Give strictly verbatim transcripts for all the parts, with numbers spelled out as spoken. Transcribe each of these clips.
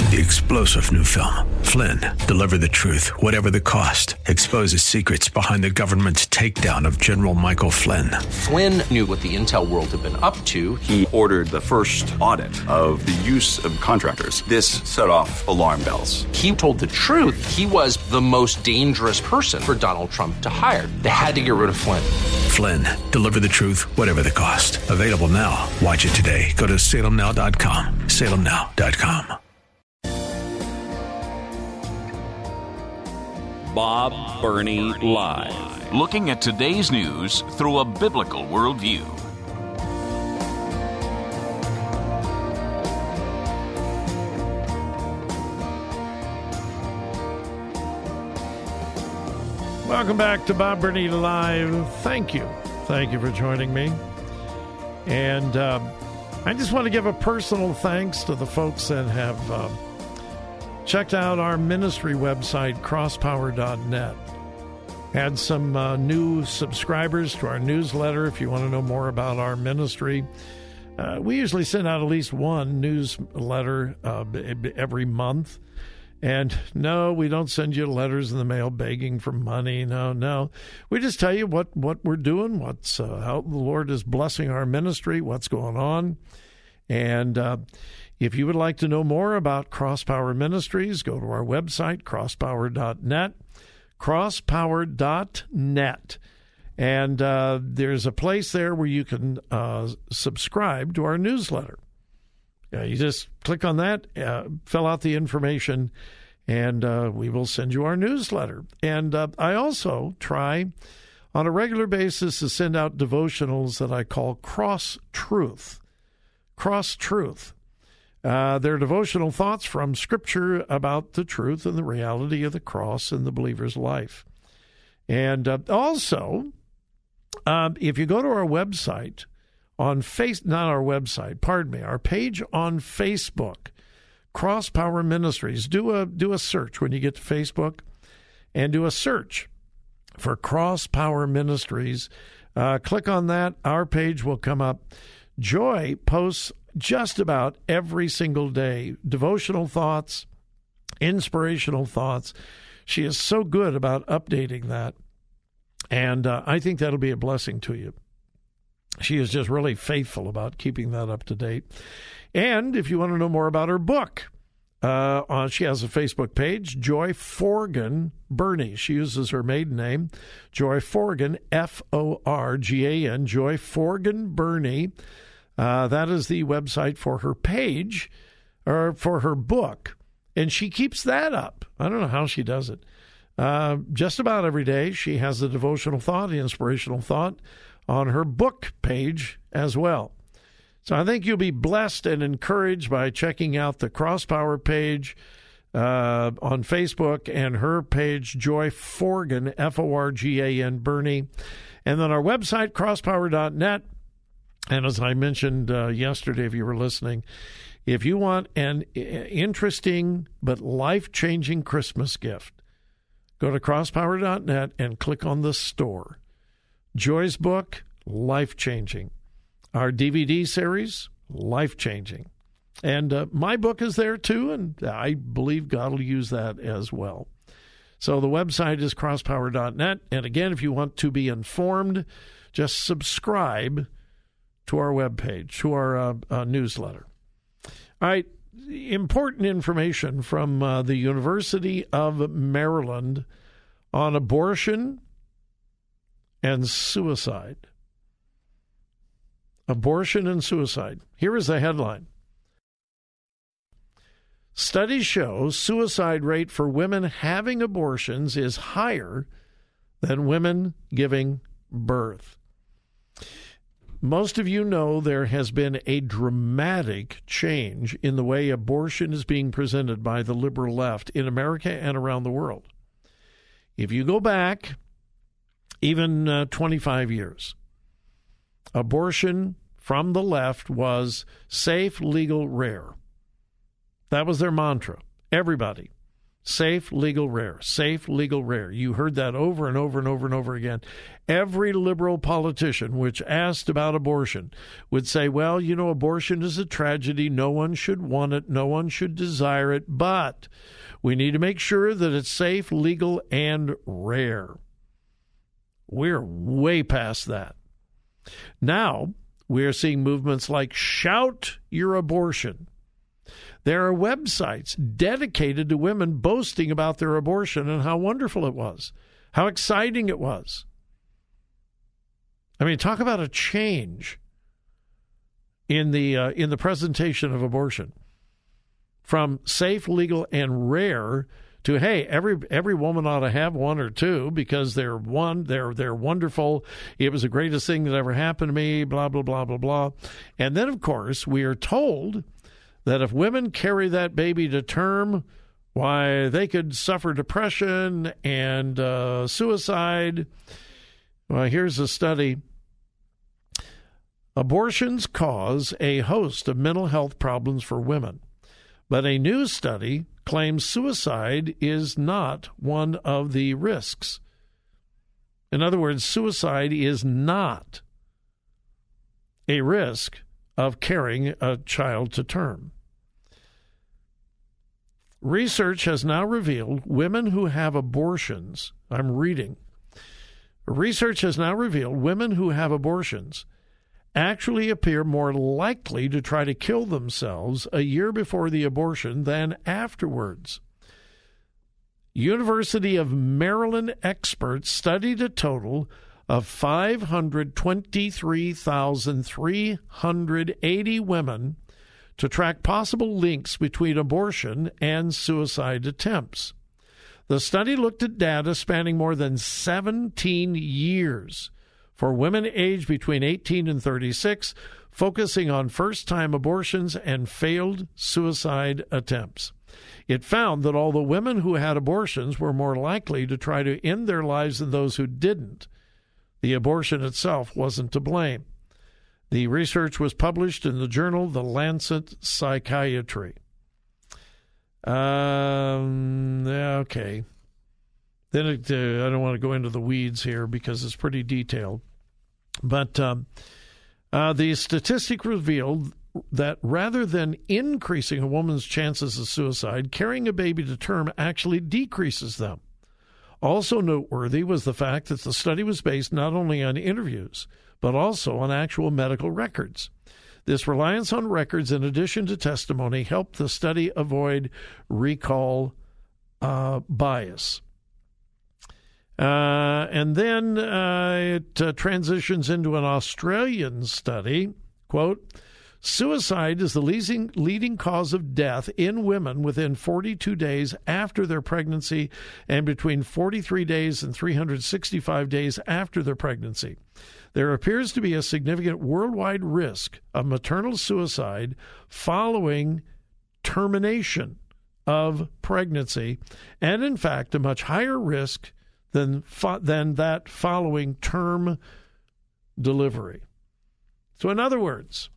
The explosive new film, Flynn, deliver the truth, whatever the cost, exposes secrets behind the government's takedown of General Michael Flynn. Flynn knew what the intel world had been up to. He ordered the first audit of the use of contractors. This set off alarm bells. He told the truth. He was the most dangerous person for Donald Trump to hire. They had to get rid of Flynn. Flynn, deliver the truth, whatever the cost. Available now. Watch it today. Go to salem now dot com. salem now dot com. Bob Burney Live. Looking at today's news through a biblical worldview. Welcome back to Bob Burney Live. Thank you. Thank you for joining me. And uh, I just want to give a personal thanks to the folks that have uh, checked out our ministry website, cross power dot net. Had some uh, new subscribers to our newsletter if you want to know more about our ministry. Uh, we usually send out at least one newsletter uh, every month. And no, we don't send you letters in the mail begging for money. No, no. We just tell you what, what we're doing, what's uh, how the Lord is blessing our ministry, what's going on. And uh, if you would like to know more about Cross Power Ministries, go to our website, cross power dot net, cross power dot net. And uh, there's a place there where you can uh, subscribe to our newsletter. Yeah, you just click on that, uh, fill out the information, and uh, we will send you our newsletter. And uh, I also try on a regular basis to send out devotionals that I call Cross Truth. Cross Truth. Uh, they're devotional thoughts from Scripture about the truth and the reality of the cross in the believer's life. And uh, also, um, if you go to our website, on face, not our website, pardon me, our page on Facebook, Cross Power Ministries. Do a do a search when you get to Facebook, and do a search for Cross Power Ministries. Uh, click on that. Our page will come up. Joy posts just about every single day devotional thoughts, inspirational thoughts. She is so good about updating that, and uh, I think that'll be a blessing to you. She is just really faithful about keeping that up to date. And if you want to know more about her book, uh, uh, she has a Facebook page, Joy Forgan Burney. She uses her maiden name, Joy Forgan, F O R G A N, Joy Forgan Burney. Uh, that is the website for her page, or for her book. And she keeps that up. I don't know how she does it. Uh, just about every day, she has the devotional thought, the inspirational thought, on her book page as well. So I think you'll be blessed and encouraged by checking out the Cross Power page uh, on Facebook and her page, Joy Forgan, F O R G A N, Burney. And then our website, cross power dot net. And as I mentioned uh, yesterday, if you were listening, if you want an interesting but life-changing Christmas gift, go to cross power dot net and click on the store. Joy's book, life-changing. Our D V D series, life-changing. And uh, my book is there too, and I believe God will use that as well. So the website is cross power dot net. And again, if you want to be informed, just subscribe to our webpage, to our uh, uh, newsletter. All right, important information from uh, the University of Maryland on abortion and suicide. Abortion and suicide. Here is the headline. Studies show suicide rate for women having abortions is higher than women giving birth. Most of you know there has been a dramatic change in the way abortion is being presented by the liberal left in America and around the world. If you go back even uh, twenty-five years, abortion from the left was safe, legal, rare. That was their mantra. Everybody. Safe, legal, rare. Safe, legal, rare. You heard that over and over and over and over again. Every liberal politician which asked about abortion would say, well, you know, abortion is a tragedy. No one should want it. No one should desire it. But we need to make sure that it's safe, legal, and rare. We're way past that. Now, we are seeing movements like Shout Your Abortion. There are websites dedicated to women boasting about their abortion and how wonderful it was, how exciting it was. I mean, talk about a change in the uh, in the presentation of abortion from safe, legal, and rare to, hey, every every woman ought to have one or two because they're one, they're they're wonderful. It was the greatest thing that ever happened to me. Blah blah blah blah blah. And then, of course, we are told that if women carry that baby to term, why, they could suffer depression and uh, suicide. Well, here's a study. Abortions cause a host of mental health problems for women, but a new study claims suicide is not one of the risks. In other words, suicide is not a risk of carrying a child to term. Research has now revealed women who have abortions, I'm reading, research has now revealed women who have abortions actually appear more likely to try to kill themselves a year before the abortion than afterwards. University of Maryland experts studied a total of five hundred twenty-three thousand three hundred eighty women to track possible links between abortion and suicide attempts. The study looked at data spanning more than seventeen years for women aged between eighteen and thirty-six, focusing on first-time abortions and failed suicide attempts. It found that although women who had abortions were more likely to try to end their lives than those who didn't, the abortion itself wasn't to blame. The research was published in the journal The Lancet Psychiatry. Um, okay. Then it, uh, I don't want to go into the weeds here because it's pretty detailed. But um, uh, the statistic revealed that rather than increasing a woman's chances of suicide, carrying a baby to term actually decreases them. Also noteworthy was the fact that the study was based not only on interviews, but also on actual medical records. This reliance on records in addition to testimony helped the study avoid recall uh, bias. Uh, and then uh, it uh, transitions into an Australian study. Quote, suicide is the leading, leading cause of death in women within forty-two days after their pregnancy and between forty-three days and three hundred sixty-five days after their pregnancy. There appears to be a significant worldwide risk of maternal suicide following termination of pregnancy, and in fact, a much higher risk than fo- than that following term delivery. So in other words,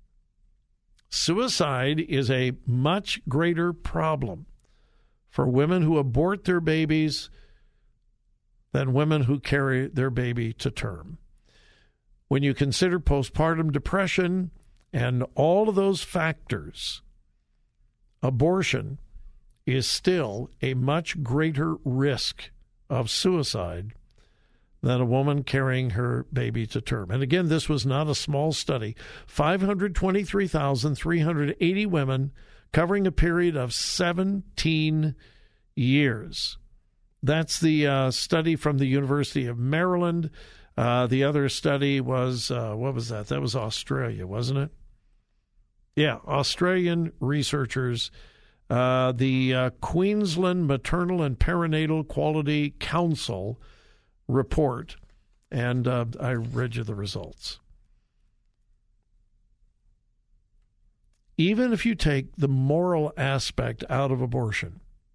suicide is a much greater problem for women who abort their babies than women who carry their baby to term. When you consider postpartum depression and all of those factors, abortion is still a much greater risk of suicide than a woman carrying her baby to term. And again, this was not a small study. five hundred twenty-three thousand three hundred eighty women covering a period of seventeen years. That's the uh, study from the University of Maryland. Uh, the other study was, uh, what was that? That was Australia, wasn't it? Yeah, Australian researchers. Uh, the uh, Queensland Maternal and Perinatal Quality Council report, and uh, I read you the results. Even if you take the moral aspect out of abortion,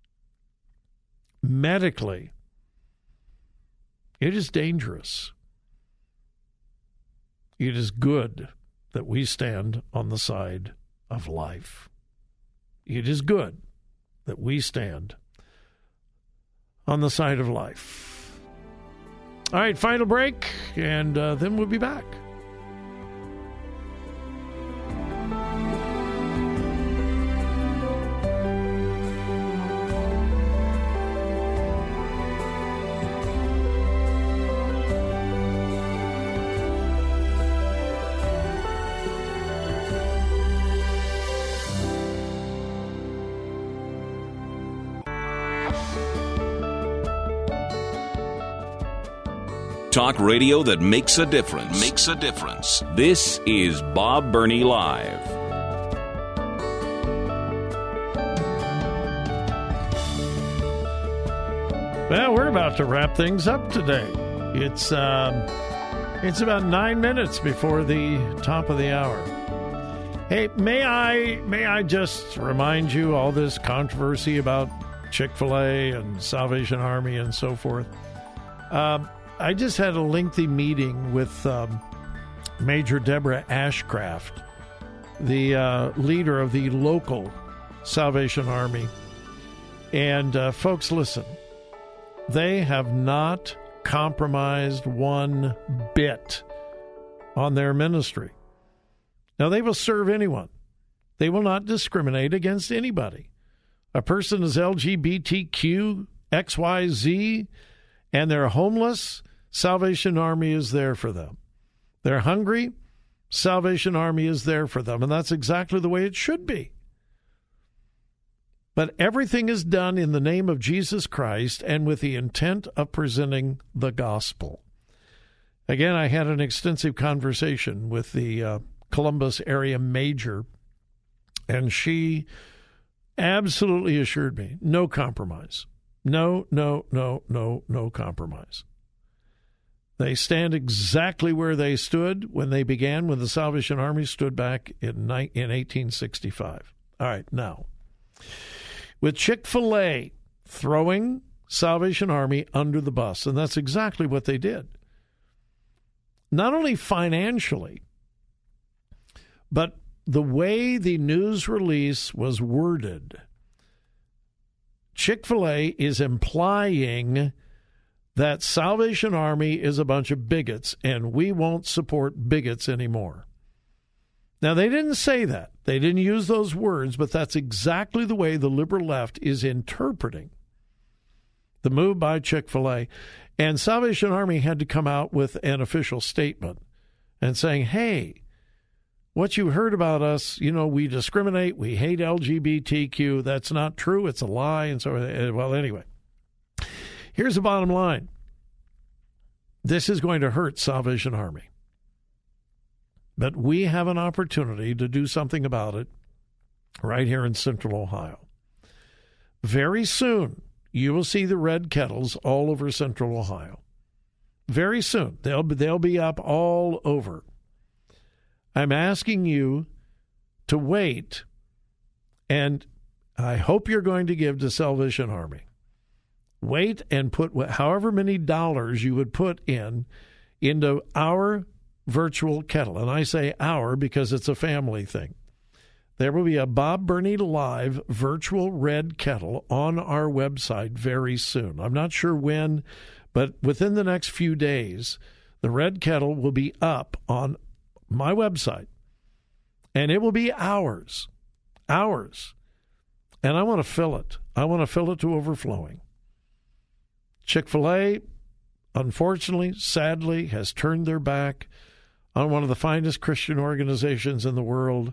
medically, it is dangerous. It is good that we stand on the side of life. It is good that we stand on the side of life. All right, final break, and uh, then we'll be back. Talk radio that makes a difference. Makes a difference. This is Bob Burney Live. Well, we're about to wrap things up today. It's um, it's about nine minutes before the top of the hour. Hey, may I may I just remind you all this controversy about Chick-fil-A and Salvation Army and so forth. Um, I just had a lengthy meeting with um, Major Deborah Ashcraft, the uh, leader of the local Salvation Army. And uh, folks, listen, they have not compromised one bit on their ministry. Now, they will serve anyone. They will not discriminate against anybody. A person is L G B T Q, X Y Z, and they're homeless, Salvation Army is there for them. They're hungry, Salvation Army is there for them. And that's exactly the way it should be. But everything is done in the name of Jesus Christ and with the intent of presenting the gospel. Again, I had an extensive conversation with the uh, Columbus area major, and she absolutely assured me, no compromise. No, no, no, no, no compromise. They stand exactly where they stood when they began, when the Salvation Army stood back in in eighteen sixty-five. All right, now, with Chick-fil-A throwing Salvation Army under the bus, and that's exactly what they did. Not only financially, but the way the news release was worded, Chick-fil-A is implying that Salvation Army is a bunch of bigots and we won't support bigots anymore. Now, they didn't say that. They didn't use those words, but that's exactly the way the liberal left is interpreting the move by Chick-fil-A. And Salvation Army had to come out with an official statement and saying, hey, what you heard about us, you know, we discriminate, we hate L G B T Q, that's not true, it's a lie, and so, well, anyway. Here's the bottom line. This is going to hurt Salvation Army. But we have an opportunity to do something about it right here in Central Ohio. Very soon, you will see the red kettles all over Central Ohio. Very soon. They'll be, they'll be up all over. I'm asking you to wait, and I hope you're going to give to Salvation Army. Wait and put however many dollars you would put in into our virtual kettle. And I say our because it's a family thing. There will be a Bob Burney Live virtual red kettle on our website very soon. I'm not sure when, but within the next few days, the red kettle will be up on my website. And it will be ours. Ours. And I want to fill it. I want to fill it to overflowing. Chick-fil-A, unfortunately, sadly, has turned their back on one of the finest Christian organizations in the world.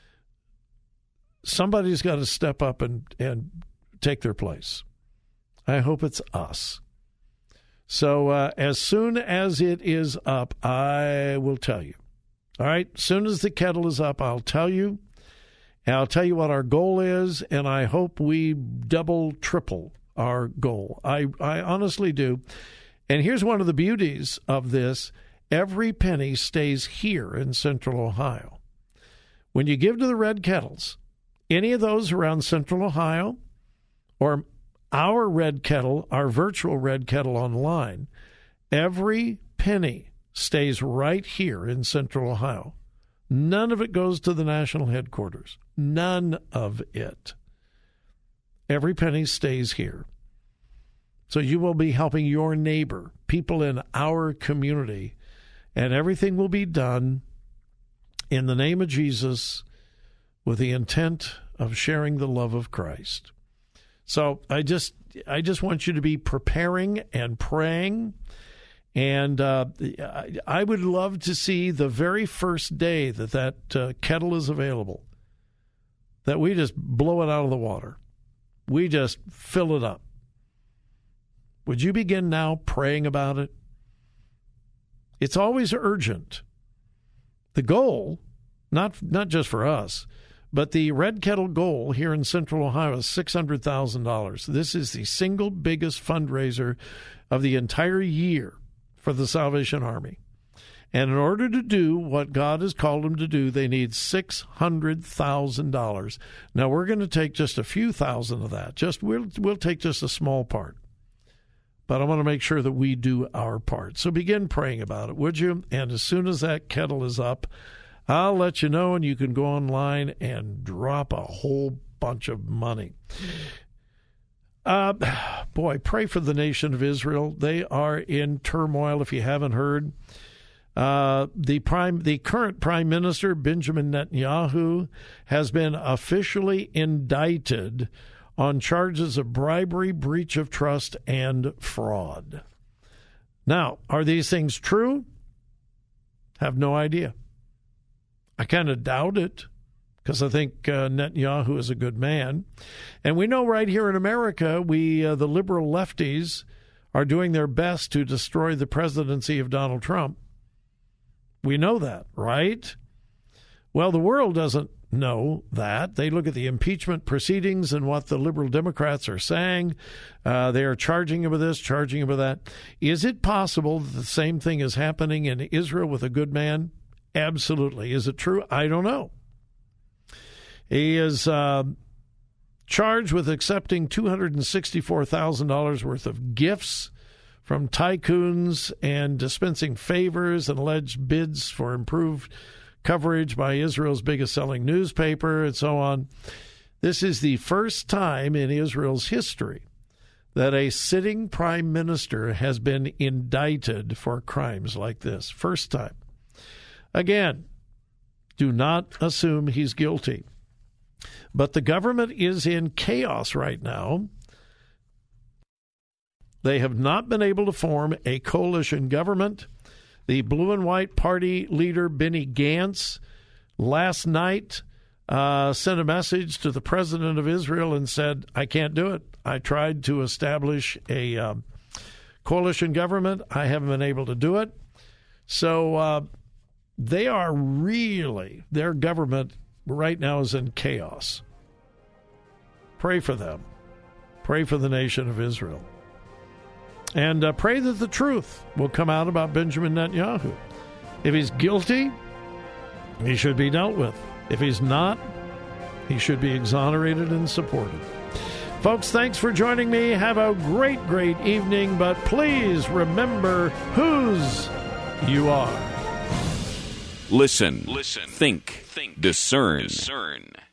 Somebody's got to step up and, and take their place. I hope it's us. So uh, as soon as it is up, I will tell you. All right? As soon as the kettle is up, I'll tell you. And I'll tell you what our goal is, and I hope we double, triple our goal. I, I honestly do. And here's one of the beauties of this. Every penny stays here in Central Ohio. When you give to the red kettles, any of those around Central Ohio or our red kettle, our virtual red kettle online, every penny stays right here in Central Ohio. None of it goes to the national headquarters. None of it. Every penny stays here. So you will be helping your neighbor, people in our community, and everything will be done in the name of Jesus with the intent of sharing the love of Christ. So I just I just want you to be preparing and praying. And uh, I would love to see the very first day that that uh, kettle is available, that we just blow it out of the water. We just fill it up. Would you begin now praying about it? It's always urgent. The goal, not not just for us, but the Red Kettle goal here in Central Ohio is six hundred thousand dollars. This is the single biggest fundraiser of the entire year for the Salvation Army. And in order to do what God has called them to do, they need six hundred thousand dollars. Now, we're going to take just a few thousand of that. Just we'll, we'll take just a small part. But I want to make sure that we do our part. So begin praying about it, would you? And as soon as that kettle is up, I'll let you know, and you can go online and drop a whole bunch of money. Uh, boy, pray for the nation of Israel. They are in turmoil, if you haven't heard. Uh, the prime, the current prime minister, Benjamin Netanyahu, has been officially indicted on charges of bribery, breach of trust, and fraud. Now, are these things true? Have no idea. I kind of doubt it, because I think uh, Netanyahu is a good man. And we know right here in America, we uh, the liberal lefties are doing their best to destroy the presidency of Donald Trump. We know that, right? Well, the world doesn't know that. They look at the impeachment proceedings and what the liberal Democrats are saying. Uh, they are charging him with this, charging him with that. Is it possible that the same thing is happening in Israel with a good man? Absolutely. Is it true? I don't know. He is uh, charged with accepting two hundred sixty-four thousand dollars worth of gifts from tycoons and dispensing favors and alleged bids for improved coverage by Israel's biggest selling newspaper and so on. This is the first time in Israel's history that a sitting prime minister has been indicted for crimes like this. First time. Again, do not assume he's guilty. But the government is in chaos right now. They have not been able to form a coalition government. The Blue and White Party leader, Benny Gantz, last night uh, sent a message to the president of Israel and said, I can't do it. I tried to establish a uh, coalition government. I haven't been able to do it. So uh, they are really, their government right now is in chaos. Pray for them. Pray for the nation of Israel. And uh, pray that the truth will come out about Benjamin Netanyahu. If he's guilty, he should be dealt with. If he's not, he should be exonerated and supported. Folks, thanks for joining me. Have a great, great evening. But please remember whose you are. Listen, Listen. Think. Think. Discern. Discern.